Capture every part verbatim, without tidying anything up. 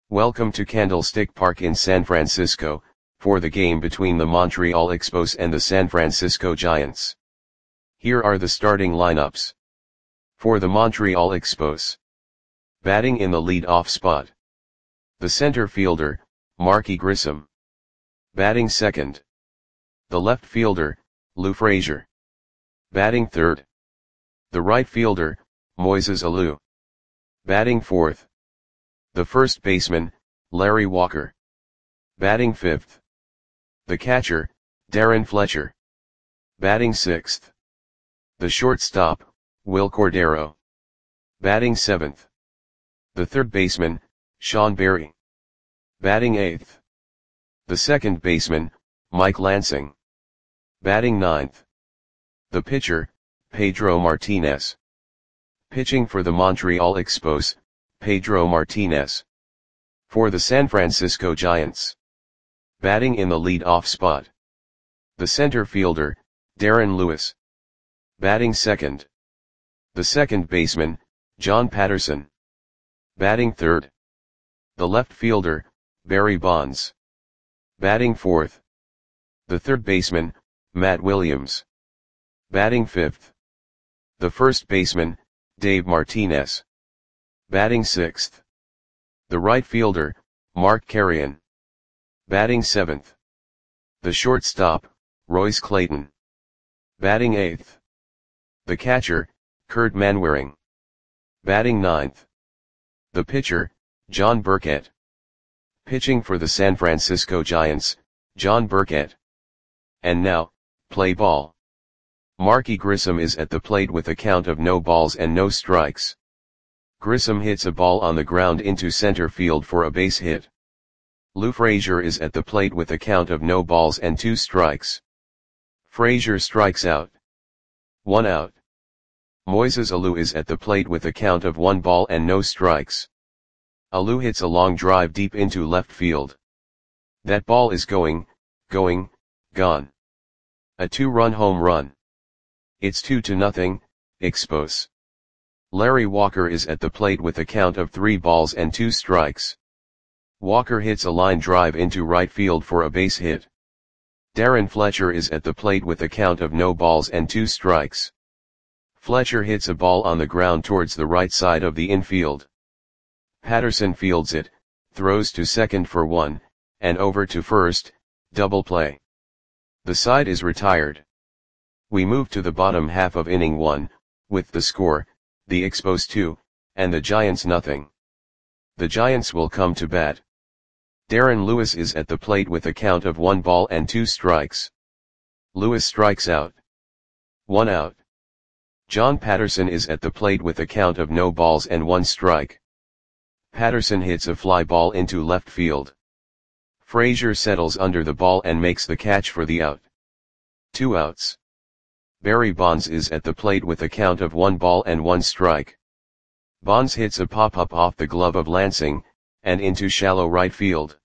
Welcome to Candlestick Park in San Francisco, for the game between the Montreal Expos and the San Francisco Giants. Here are the starting lineups. For the Montreal Expos. Batting in the lead-off spot. The center fielder, Marky Grissom. Batting second. The left fielder, Lou Frazier. Batting third. The right fielder, Moises Alou. Batting fourth. The first baseman, Larry Walker. Batting fifth. The catcher, Darren Fletcher. Batting sixth. The shortstop, Wil Cordero. Batting seventh. The third baseman, Sean Berry. Batting eighth. The second baseman, Mike Lansing. Batting ninth. The pitcher, Pedro Martinez. Pitching for the Montreal Expos, Pedro Martinez. For the San Francisco Giants. Batting in the lead-off spot. The center fielder, Darren Lewis. Batting second. The second baseman, John Patterson. Batting third. The left fielder, Barry Bonds. Batting fourth. The third baseman, Matt Williams. Batting fifth. The first baseman, Dave Martinez. Batting sixth. The right fielder, Mark Carrion. Batting seventh. The shortstop, Royce Clayton. Batting eighth. The catcher, Kurt Manwaring. Batting ninth. The pitcher, John Burkett. Pitching for the San Francisco Giants, John Burkett. And now, play ball. Marky Grissom is at the plate with a count of no balls and no strikes. Grissom hits a ball on the ground into center field for a base hit. Lou Frazier is at the plate with a count of no balls and two strikes. Frazier strikes out. One out. Moises Alou is at the plate with a count of one ball and no strikes. Alou hits a long drive deep into left field. That ball is going, going, gone. A two-run home run. It's two to nothing, Expos. Larry Walker is at the plate with a count of three balls and two strikes. Walker hits a line drive into right field for a base hit. Darren Fletcher is at the plate with a count of no balls and two strikes. Fletcher hits a ball on the ground towards the right side of the infield. Patterson fields it, throws to second for one, and over to first, double play. The side is retired. We move to the bottom half of inning one, with the score, the Expos two, and the Giants nothing. The Giants will come to bat. Darren Lewis is at the plate with a count of one ball and two strikes. Lewis strikes out. One out. John Patterson is at the plate with a count of no balls and one strike. Patterson hits a fly ball into left field. Frazier settles under the ball and makes the catch for the out. Two outs. Barry Bonds is at the plate with a count of one ball and one strike. Bonds hits a pop-up off the glove of Lansing, and into shallow right field.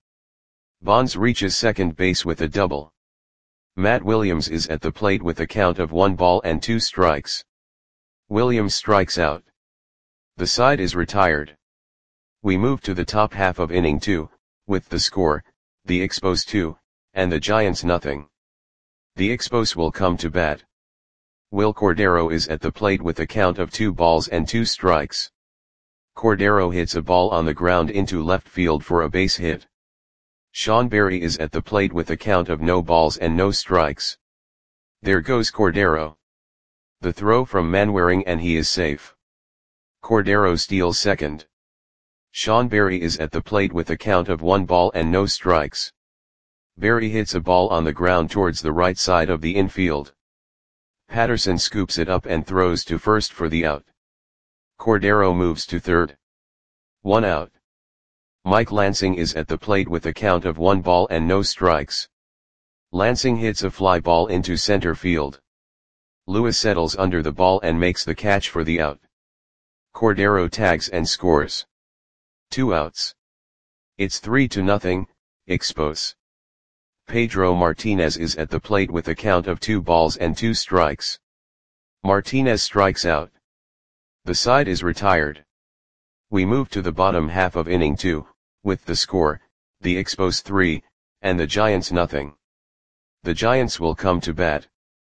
Bonds reaches second base with a double. Matt Williams is at the plate with a count of one ball and two strikes. Williams strikes out. The side is retired. We move to the top half of inning two, with the score, the Expos two, and the Giants nothing. The Expos will come to bat. Wil Cordero is at the plate with a count of two balls and two strikes. Cordero hits a ball on the ground into left field for a base hit. Sean Berry is at the plate with a count of no balls and no strikes. There goes Cordero. The throw from Manwaring and he is safe. Cordero steals second. Sean Berry is at the plate with a count of one ball and no strikes. Berry hits a ball on the ground towards the right side of the infield. Patterson scoops it up and throws to first for the out. Cordero moves to third. One out. Mike Lansing is at the plate with a count of one ball and no strikes. Lansing hits a fly ball into center field. Lewis settles under the ball and makes the catch for the out. Cordero tags and scores. Two outs. It's three to nothing, Expos. Pedro Martinez is at the plate with a count of two balls and two strikes. Martinez strikes out. The side is retired. We move to the bottom half of inning two, with the score, the Expos three, and the Giants nothing. The Giants will come to bat.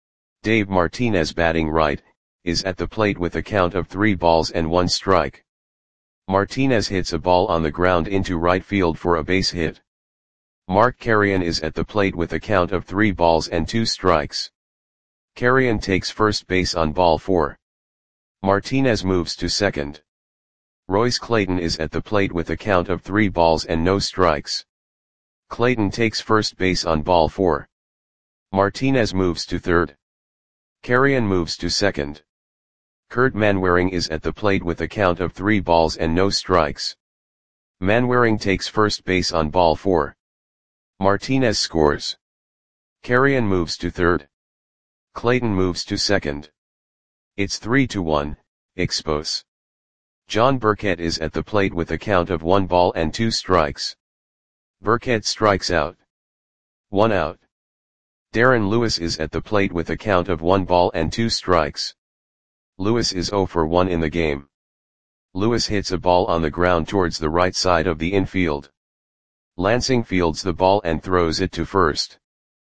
Dave Martinez batting right, is at the plate with a count of three balls and one strike. Martinez hits a ball on the ground into right field for a base hit. Mark Carrion is at the plate with a count of three balls and two strikes. Carrion takes first base on ball four. Martinez moves to second. Royce Clayton is at the plate with a count of three balls and no strikes. Clayton takes first base on ball four. Martinez moves to third. Carrion moves to second. Kurt Manwaring is at the plate with a count of three balls and no strikes. Manwaring takes first base on ball four. Martinez scores. Carrion moves to third. Clayton moves to second. It's three to one, Expos. John Burkett is at the plate with a count of one ball and two strikes. Burkett strikes out. One out. Darren Lewis is at the plate with a count of one ball and two strikes. Lewis is zero for one in the game. Lewis hits a ball on the ground towards the right side of the infield. Lansing fields the ball and throws it to first.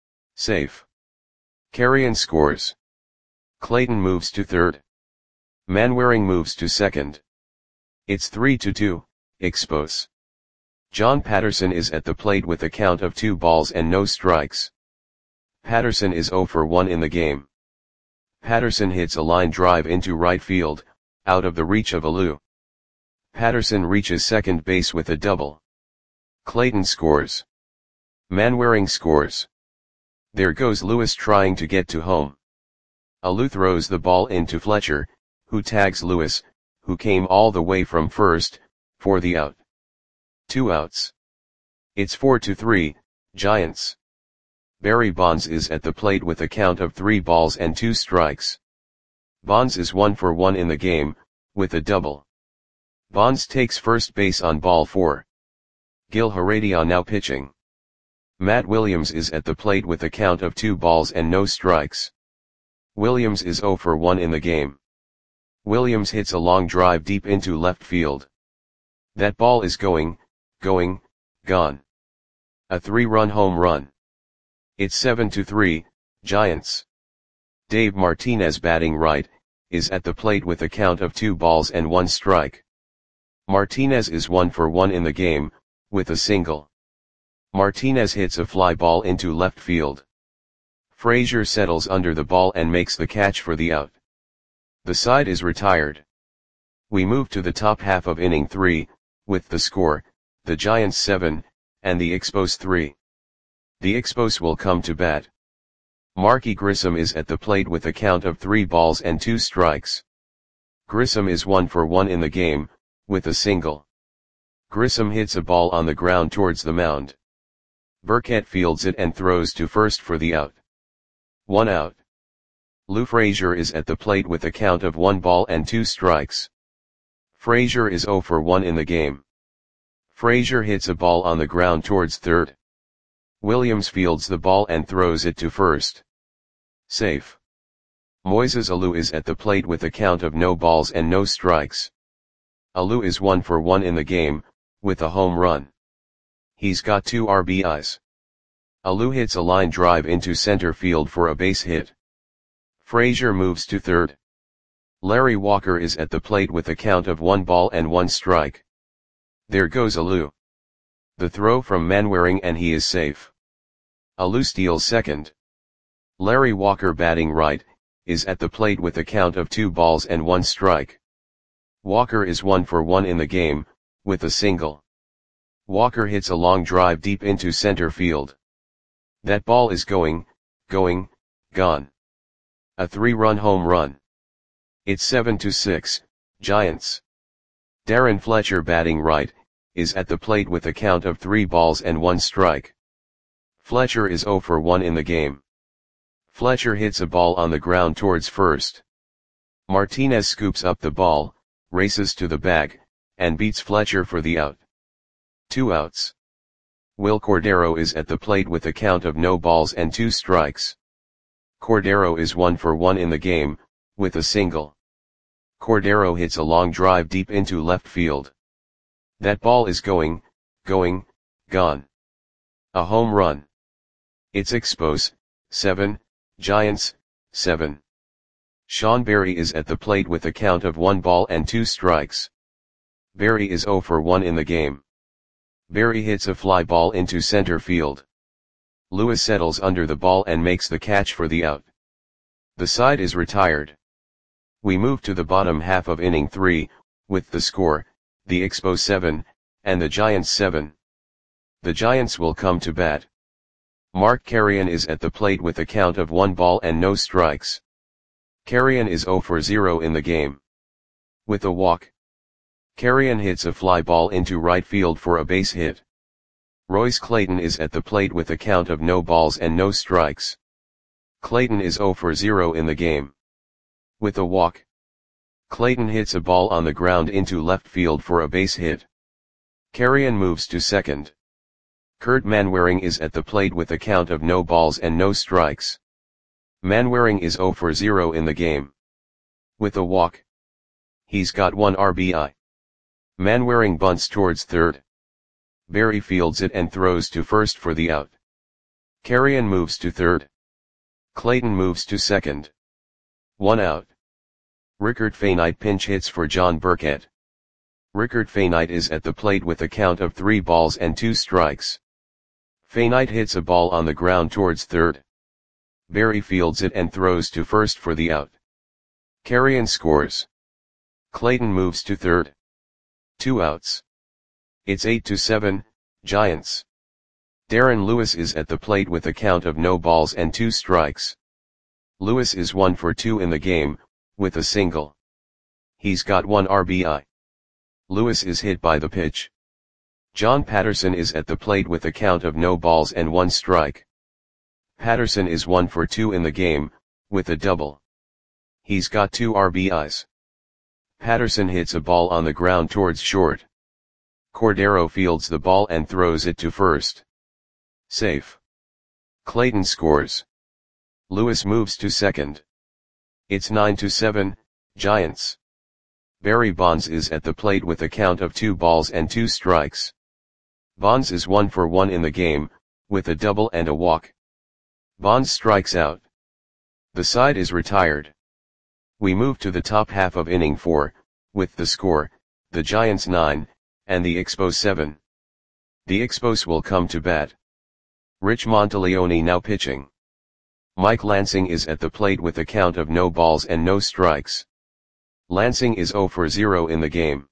Safe. Carrion scores. Clayton moves to third. Manwaring moves to second. It's three to two, Expos. John Patterson is at the plate with a count of two balls and no strikes. Patterson is zero for one in the game. Patterson hits a line drive into right field, out of the reach of Alou. Patterson reaches second base with a double. Clayton scores. Manwaring scores. There goes Lewis trying to get to home. Alou throws the ball into Fletcher, who tags Lewis, who came all the way from first, for the out. Two outs. It's four to three, Giants. Barry Bonds is at the plate with a count of three balls and two strikes. Bonds is one for one in the game, with a double. Bonds takes first base on ball four. Gil Heredia now pitching. Matt Williams is at the plate with a count of two balls and no strikes. Williams is zero for one in the game. Williams hits a long drive deep into left field. That ball is going, going, gone. A three-run home run. It's seven to three, Giants. Dave Martinez batting right, is at the plate with a count of two balls and one strike. Martinez is one for one in the game, with a single. Martinez hits a fly ball into left field. Frazier settles under the ball and makes the catch for the out. The side is retired. We move to the top half of inning three, with the score, the Giants seven, and the Expos three. The Expos will come to bat. Marky Grissom is at the plate with a count of three balls and two strikes. Grissom is one for one in the game, with a single. Grissom hits a ball on the ground towards the mound. Burkett fields it and throws to first for the out. One out. Lou Frazier is at the plate with a count of one ball and two strikes. Frazier is zero for one in the game. Frazier hits a ball on the ground towards third. Williams fields the ball and throws it to first. Safe. Moises Alou is at the plate with a count of no balls and no strikes. Alou is one for one in the game, with a home run. He's got two R B Is. Alou hits a line drive into center field for a base hit. Frazier moves to third. Larry Walker is at the plate with a count of one ball and one strike. There goes Alou. The throw from Manwaring and he is safe. Alou steals second. Larry Walker batting right, is at the plate with a count of two balls and one strike. Walker is one for one in the game, with a single. Walker hits a long drive deep into center field. That ball is going, going, gone. A three-run home run. It's seven to six, Giants. Darren Fletcher batting right, is at the plate with a count of three balls and one strike. Fletcher is zero for one in the game. Fletcher hits a ball on the ground towards first. Martinez scoops up the ball, races to the bag, and beats Fletcher for the out. Two outs. Will Cordero is at the plate with a count of no balls and two strikes. Cordero is one for one in the game, with a single. Cordero hits a long drive deep into left field. That ball is going, going, gone. A home run. It's Expos, seven, Giants, seven. Sean Berry is at the plate with a count of one ball and two strikes. Berry is zero for one in the game. Berry hits a fly ball into center field. Lewis settles under the ball and makes the catch for the out. The side is retired. We move to the bottom half of inning three, with the score, the Expos seven, and the Giants seven. The Giants will come to bat. Mark Carrion is at the plate with a count of one ball and no strikes. Carrion is zero for zero in the game. With a walk. Carrion hits a fly ball into right field for a base hit. Royce Clayton is at the plate with a count of no balls and no strikes. Clayton is zero for zero in the game. With a walk. Clayton hits a ball on the ground into left field for a base hit. Carrion moves to second. Kurt Manwaring is at the plate with a count of no balls and no strikes. Manwaring is zero for zero in the game. With a walk. He's got one R B I. Manwaring bunts towards third. Berry fields it and throws to first for the out. Carrion moves to third. Clayton moves to second. One out. Rickard Fainite pinch hits for John Burkett. Rickard Fainite is at the plate with a count of three balls and two strikes. Fainite hits a ball on the ground towards third. Berry fields it and throws to first for the out. Carrion scores. Clayton moves to third. Two outs. It's eight to seven, Giants. Darren Lewis is at the plate with a count of no balls and two strikes. Lewis is one for two in the game, with a single. He's got one R B I. Lewis is hit by the pitch. John Patterson is at the plate with a count of no balls and one strike. Patterson is one for two in the game, with a double. He's got two R B Is. Patterson hits a ball on the ground towards short. Cordero fields the ball and throws it to first. Safe. Clayton scores. Lewis moves to second. It's nine to seven, Giants. Barry Bonds is at the plate with a count of two balls and two strikes. Bonds is one for one in the game, with a double and a walk. Bonds strikes out. The side is retired. We move to the top half of inning four, with the score, the Giants nine, and the Expos seven. The Expos will come to bat. Rich Monteleone now pitching. Mike Lansing is at the plate with a count of no balls and no strikes. Lansing is zero for zero in the game.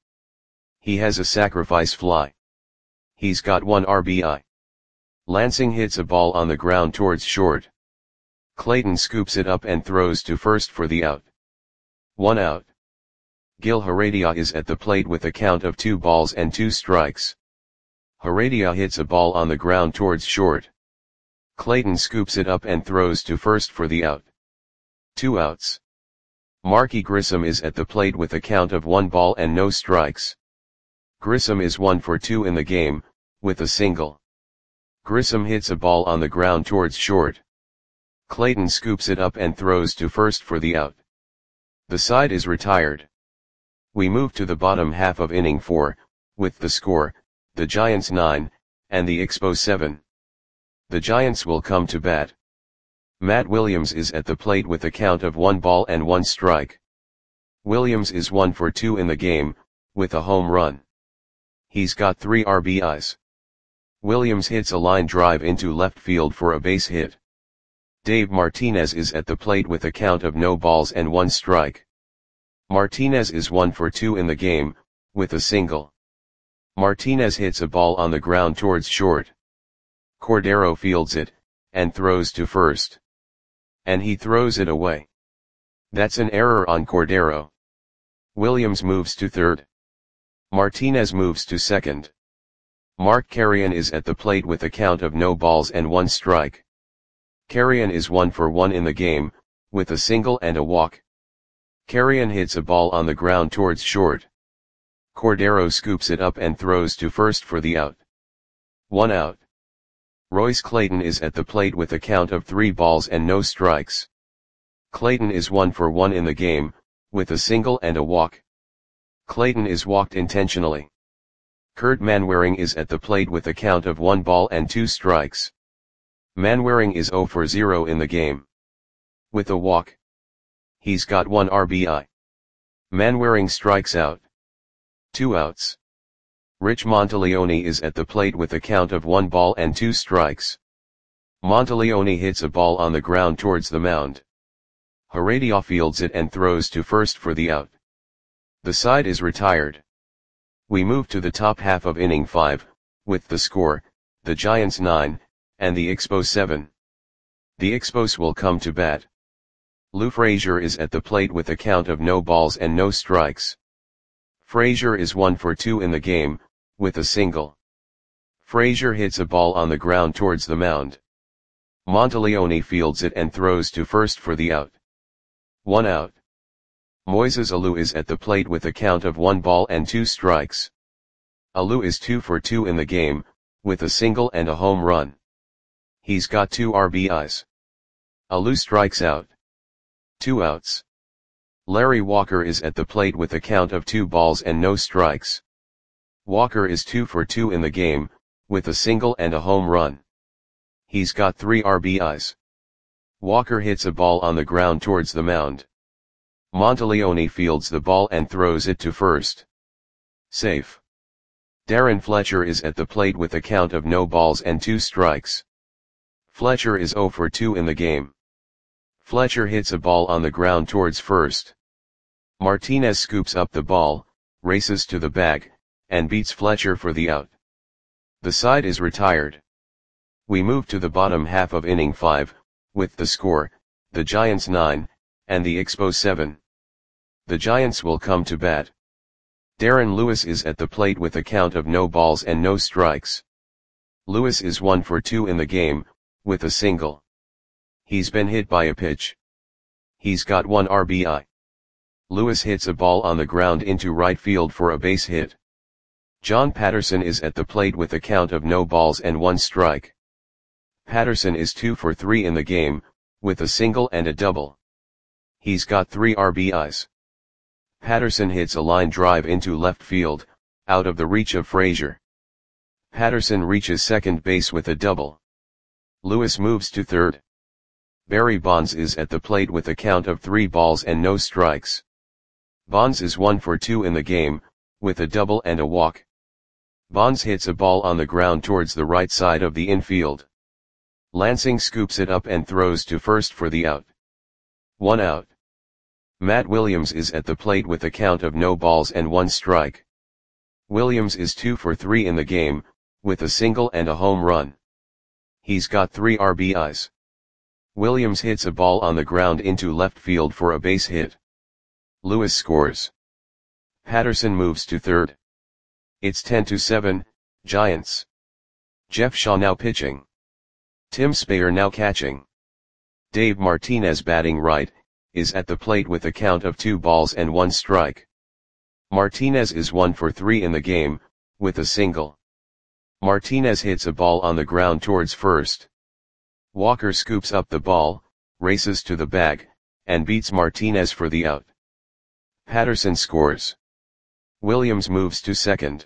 He has a sacrifice fly. He's got one R B I. Lansing hits a ball on the ground towards short. Clayton scoops it up and throws to first for the out. One out. Gil Heredia is at the plate with a count of two balls and two strikes. Heredia hits a ball on the ground towards short. Clayton scoops it up and throws to first for the out. Two outs. Marky Grissom is at the plate with a count of one ball and no strikes. Grissom is one for two in the game, with a single. Grissom hits a ball on the ground towards short. Clayton scoops it up and throws to first for the out. The side is retired. We move to the bottom half of inning four, with the score, the Giants nine, and the Expos seven. The Giants will come to bat. Matt Williams is at the plate with a count of one ball and one strike. Williams is one for two in the game, with a home run. He's got three R B Is. Williams hits a line drive into left field for a base hit. Dave Martinez is at the plate with a count of no balls and one strike. Martinez is one for two in the game, with a single. Martinez hits a ball on the ground towards short. Cordero fields it, and throws to first. And he throws it away. That's an error on Cordero. Williams moves to third. Martinez moves to second. Mark Carrion is at the plate with a count of no balls and one strike. Carrion is one for one in the game, with a single and a walk. Carrion hits a ball on the ground towards short. Cordero scoops it up and throws to first for the out. One out. Royce Clayton is at the plate with a count of three balls and no strikes. Clayton is one for one in the game, with a single and a walk. Clayton is walked intentionally. Kurt Manwaring is at the plate with a count of one ball and two strikes. Manwaring is zero for zero in the game. With a walk, he's got one R B I. Manwaring strikes out. Two outs. Rich Monteleone is at the plate with a count of one ball and two strikes. Monteleone hits a ball on the ground towards the mound. Heredia fields it and throws to first for the out. The side is retired. We move to the top half of inning five, with the score, the Giants nine, and the Expos seven. The Expos will come to bat. Lou Frazier is at the plate with a count of no balls and no strikes. Frazier is one for two in the game, with a single. Frazier hits a ball on the ground towards the mound. Monteleone fields it and throws to first for the out. One out. Moises Alou is at the plate with a count of one ball and two strikes. Alou is two for two in the game, with a single and a home run. He's got two R B Is. Alou strikes out. Two outs. Larry Walker is at the plate with a count of two balls and no strikes. Walker is two for two in the game, with a single and a home run. He's got three R B Is. Walker hits a ball on the ground towards the mound. Monteleone fields the ball and throws it to first. Safe. Darren Fletcher is at the plate with a count of no balls and two strikes. Fletcher is zero for two in the game. Fletcher hits a ball on the ground towards first. Martinez scoops up the ball, races to the bag, and beats Fletcher for the out. The side is retired. We move to the bottom half of inning five, with the score, the Giants nine, and the Expos seven. The Giants will come to bat. Darren Lewis is at the plate with a count of no balls and no strikes. Lewis is one for two in the game, with a single. He's been hit by a pitch. He's got one R B I. Lewis hits a ball on the ground into right field for a base hit. John Patterson is at the plate with a count of no balls and one strike. Patterson is two for three in the game, with a single and a double. He's got three R B Is. Patterson hits a line drive into left field, out of the reach of Frazier. Patterson reaches second base with a double. Lewis moves to third. Barry Bonds is at the plate with a count of three balls and no strikes. Bonds is one for two in the game, with a double and a walk. Bonds hits a ball on the ground towards the right side of the infield. Lansing scoops it up and throws to first for the out. One out. Matt Williams is at the plate with a count of no balls and one strike. Williams is two for three in the game, with a single and a home run. He's got three R B Is. Williams hits a ball on the ground into left field for a base hit. Lewis scores. Patterson moves to third. It's ten to seven, Giants. Jeff Shaw now pitching. Tim Spayer now catching. Dave Martinez batting right, is at the plate with a count of two balls and one strike. Martinez is one for three in the game, with a single. Martinez hits a ball on the ground towards first. Walker scoops up the ball, races to the bag, and beats Martinez for the out. Patterson scores. Williams moves to second.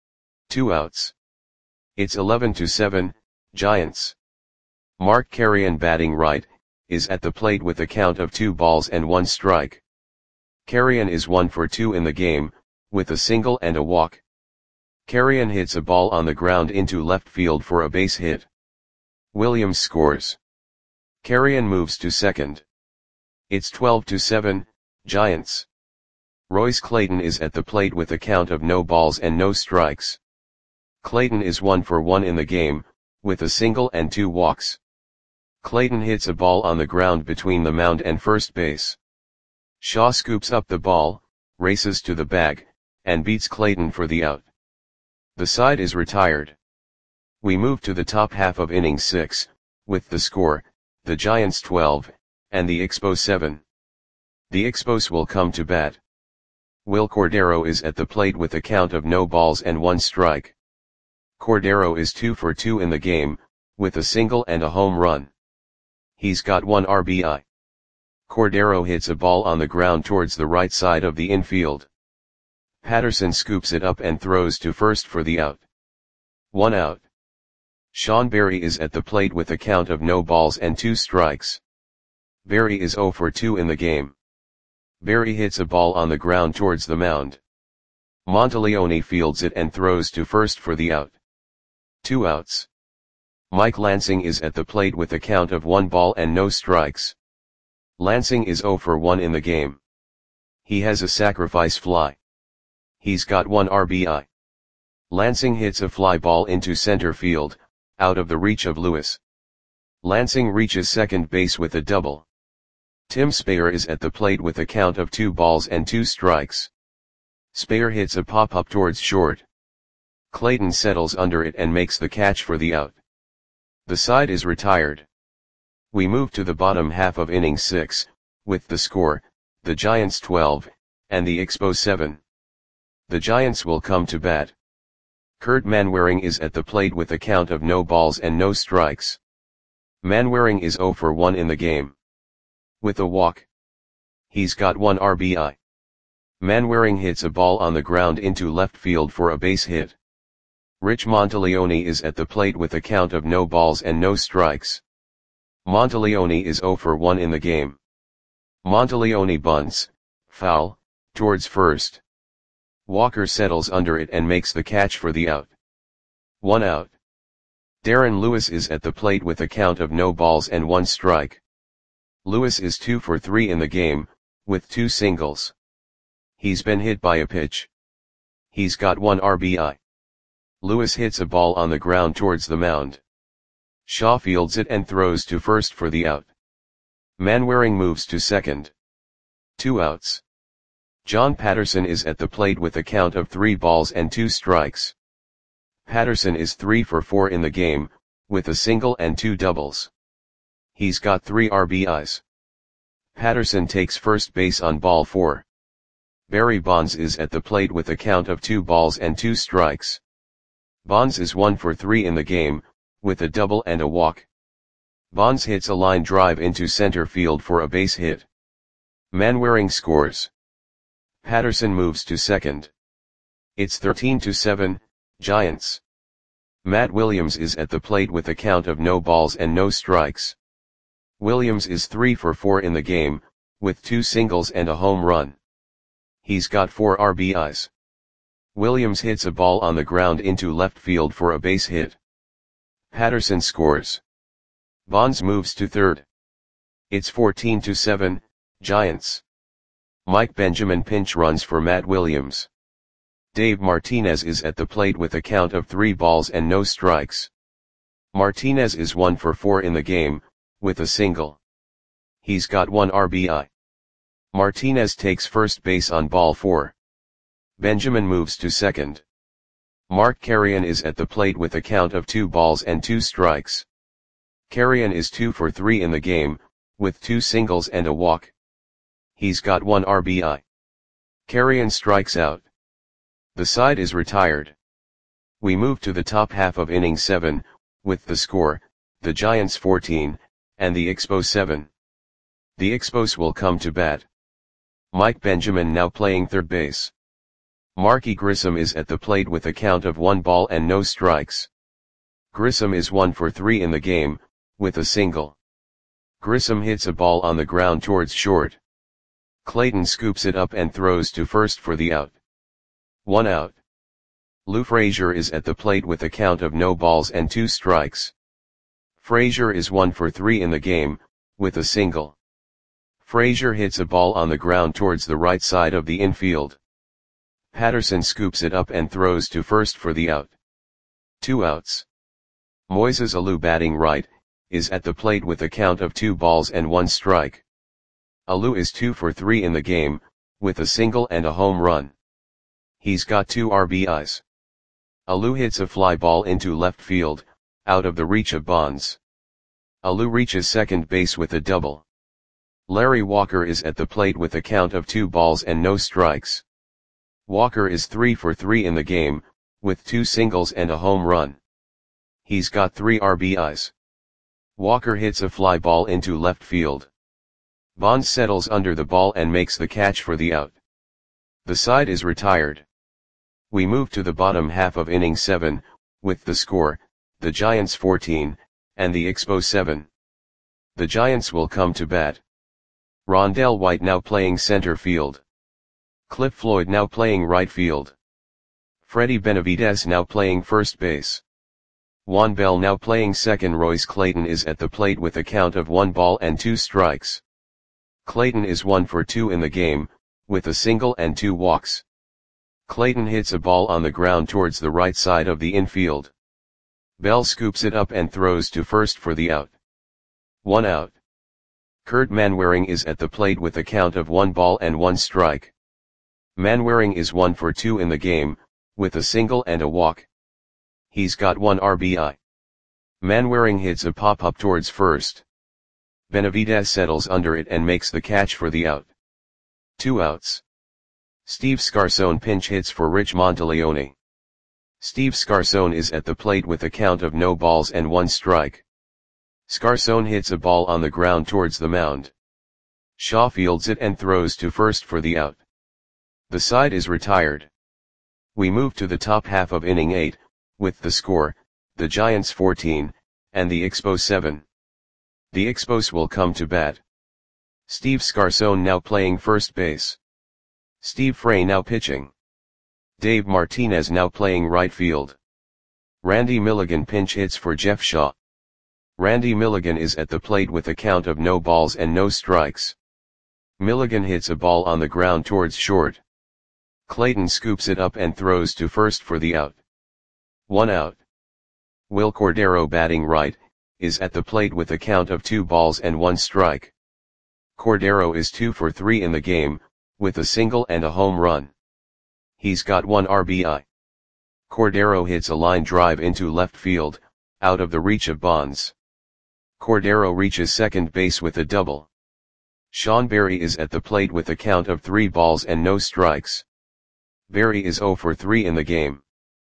Two outs. It's eleven to seven, Giants. Mark Carrion batting right, is at the plate with a count of two balls and one strike. Carrion is one for two in the game, with a single and a walk. Carrion hits a ball on the ground into left field for a base hit. Williams scores. Carrion moves to second. It's twelve to seven, Giants. Royce Clayton is at the plate with a count of no balls and no strikes. Clayton is one for one in the game, with a single and two walks. Clayton hits a ball on the ground between the mound and first base. Shaw scoops up the ball, races to the bag, and beats Clayton for the out. The side is retired. We move to the top half of inning six, with the score, the Giants twelve, and the Expos seven. The Expos will come to bat. Will Cordero is at the plate with a count of no balls and one strike. Cordero is two for two in the game, with a single and a home run. He's got one R B I. Cordero hits a ball on the ground towards the right side of the infield. Patterson scoops it up and throws to first for the out. One out. Sean Berry is at the plate with a count of no balls and two strikes. Berry is oh for two in the game. Berry hits a ball on the ground towards the mound. Monteleone fields it and throws to first for the out. Two outs. Mike Lansing is at the plate with a count of one ball and no strikes. Lansing is oh for one in the game. He has a sacrifice fly. He's got one R B I. Lansing hits a fly ball into center field, out of the reach of Lewis. Lansing reaches second base with a double. Tim Speyer is at the plate with a count of two balls and two strikes. Speyer hits a pop-up towards short. Clayton settles under it and makes the catch for the out. The side is retired. We move to the bottom half of inning six, with the score, the Giants twelve, and the Expos seven. The Giants will come to bat. Kurt Manwaring is at the plate with a count of no balls and no strikes. Manwaring is oh for one in the game. With a walk. He's got one R B I. Manwaring hits a ball on the ground into left field for a base hit. Rich Monteleone is at the plate with a count of no balls and no strikes. Monteleone is oh for one in the game. Monteleone bunts, foul, towards first. Walker settles under it and makes the catch for the out. One out. Darren Lewis is at the plate with a count of no balls and one strike. Lewis is two for three in the game, with two singles. He's been hit by a pitch. He's got one R B I. Lewis hits a ball on the ground towards the mound. Shaw fields it and throws to first for the out. Manwaring moves to second. Two outs. John Patterson is at the plate with a count of three balls and two strikes. Patterson is three for four in the game, with a single and two doubles. He's got three R B Is. Patterson takes first base on ball four. Barry Bonds is at the plate with a count of two balls and two strikes. Bonds is one for three in the game, with a double and a walk. Bonds hits a line drive into center field for a base hit. Manwaring scores. Patterson moves to second. It's thirteen to seven, Giants. Matt Williams is at the plate with a count of no balls and no strikes. Williams is three for four in the game, with two singles and a home run. He's got four R B Is. Williams hits a ball on the ground into left field for a base hit. Patterson scores. Bonds moves to third. It's fourteen to seven, Giants. Mike Benjamin pinch runs for Matt Williams. Dave Martinez is at the plate with a count of three balls and no strikes. Martinez is one for four in the game, with a single. He's got one R B I. Martinez takes first base on ball four. Benjamin moves to second. Mark Carrion is at the plate with a count of two balls and two strikes. Carrion is two for three in the game, with two singles and a walk. He's got one R B I. Carrion strikes out. The side is retired. We move to the top half of inning seven, with the score, the Giants fourteen, and the Expos seven. The Expos will come to bat. Mike Benjamin now playing third base. Marky Grissom is at the plate with a count of one ball and no strikes. Grissom is one for three in the game, with a single. Grissom hits a ball on the ground towards short. Clayton scoops it up and throws to first for the out. One out. Lou Frazier is at the plate with a count of no balls and two strikes. Frazier is one for three in the game, with a single. Frazier hits a ball on the ground towards the right side of the infield. Patterson scoops it up and throws to first for the out. Two outs. Moises Alou, batting right, is at the plate with a count of two balls and one strike. Alou is two for three in the game, with a single and a home run. He's got two R B Is. Alou hits a fly ball into left field, out of the reach of Bonds. Alou reaches second base with a double. Larry Walker is at the plate with a count of two balls and no strikes. Walker is three for three in the game, with two singles and a home run. He's got three R B Is. Walker hits a fly ball into left field. Bonds settles under the ball and makes the catch for the out. The side is retired. We move to the bottom half of inning seven, with the score, the Giants fourteen, and the Expos seven. The Giants will come to bat. Rondell White now playing center field. Cliff Floyd now playing right field. Freddie Benavidez now playing first base. Juan Bell now playing second. Royce Clayton is at the plate with a count of one ball and two strikes. Clayton is one for two in the game, with a single and two walks. Clayton hits a ball on the ground towards the right side of the infield. Bell scoops it up and throws to first for the out. One out. Kurt Manwaring is at the plate with a count of one ball and one strike. Manwaring is one for two in the game, with a single and a walk. He's got one R B I. Manwaring hits a pop-up towards first. Benavidez settles under it and makes the catch for the out. Two outs. Steve Scarson pinch hits for Rich Monteleone. Steve Scarson is at the plate with a count of no balls and one strike. Scarson hits a ball on the ground towards the mound. Shaw fields it and throws to first for the out. The side is retired. We move to the top half of inning eight, with the score, the Giants fourteen, and the Expos seven. The Expos will come to bat. Steve Scarson now playing first base. Steve Frey now pitching. Dave Martinez now playing right field. Randy Milligan pinch hits for Jeff Shaw. Randy Milligan is at the plate with a count of no balls and no strikes. Milligan hits a ball on the ground towards short. Clayton scoops it up and throws to first for the out. One out. Will Cordero batting right, is at the plate with a count of two balls and one strike. Cordero is two for three in the game, with a single and a home run. He's got one R B I. Cordero hits a line drive into left field, out of the reach of Bonds. Cordero reaches second base with a double. Sean Berry is at the plate with a count of three balls and no strikes. Berry is zero for three in the game.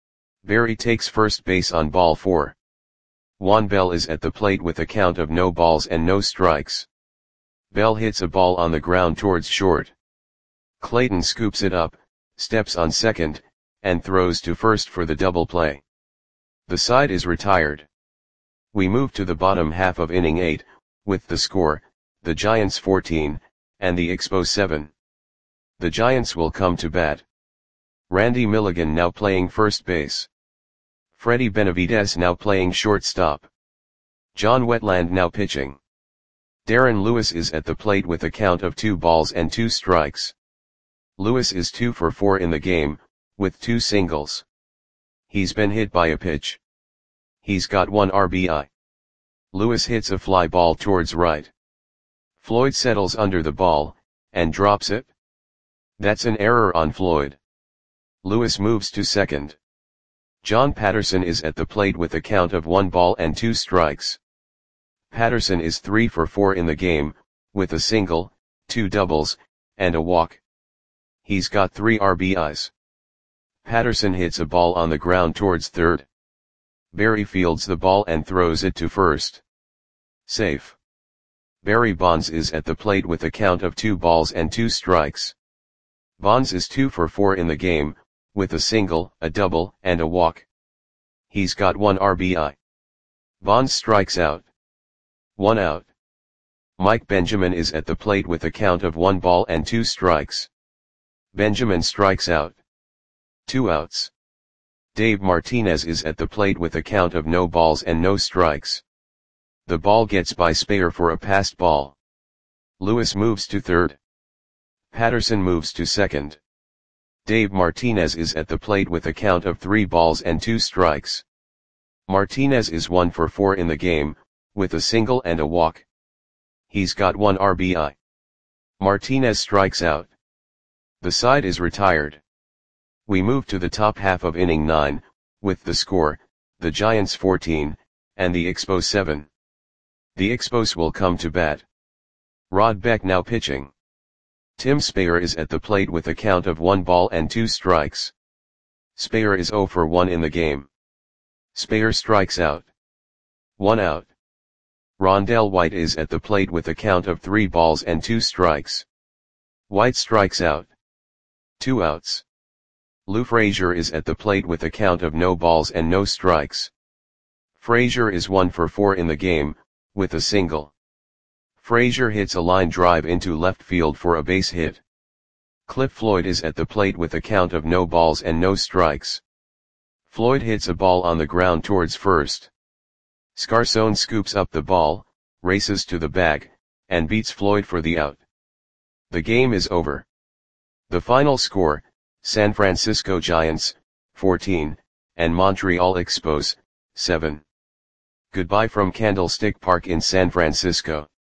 Berry takes first base on ball four. Juan Bell is at the plate with a count of no balls and no strikes. Bell hits a ball on the ground towards short. Clayton scoops it up, steps on second, and throws to first for the double play. The side is retired. We move to the bottom half of inning eight, with the score, the Giants fourteen, and the Expos seven. The Giants will come to bat. Randy Milligan now playing first base. Freddie Benavidez now playing shortstop. John Wetland now pitching. Darren Lewis is at the plate with a count of two balls and two strikes. Lewis is two for four in the game, with two singles. He's been hit by a pitch. He's got one R B I. Lewis hits a fly ball towards right. Floyd settles under the ball, and drops it. That's an error on Floyd. Lewis moves to second. John Patterson is at the plate with a count of one ball and two strikes. Patterson is three for four in the game, with a single, two doubles, and a walk. He's got three R B Is. Patterson hits a ball on the ground towards third. Berry fields the ball and throws it to first. Safe. Barry Bonds is at the plate with a count of two balls and two strikes. Bonds is two for four in the game, with a single, a double, and a walk. He's got one R B I. Bonds strikes out. One out. Mike Benjamin is at the plate with a count of one ball and two strikes. Benjamin strikes out. Two outs. Dave Martinez is at the plate with a count of no balls and no strikes. The ball gets by Speyer for a passed ball. Lewis moves to third. Patterson moves to second. Dave Martinez is at the plate with a count of three balls and two strikes. Martinez is one for four in the game, with a single and a walk. He's got one R B I. Martinez strikes out. The side is retired. We move to the top half of inning nine, with the score, the Giants fourteen, and the Expos seven. The Expos will come to bat. Rod Beck now pitching. Tim Speyer is at the plate with a count of one ball and two strikes. Speyer is zero for one in the game. Speyer strikes out. One out. Rondell White is at the plate with a count of three balls and two strikes. White strikes out. Two outs. Lou Frazier is at the plate with a count of no balls and no strikes. Frazier is one for four in the game, with a single. Frazier hits a line drive into left field for a base hit. Cliff Floyd is at the plate with a count of no balls and no strikes. Floyd hits a ball on the ground towards first. Scarson scoops up the ball, races to the bag, and beats Floyd for the out. The game is over. The final score, San Francisco Giants, fourteen, and Montreal Expos, seven. Goodbye from Candlestick Park in San Francisco.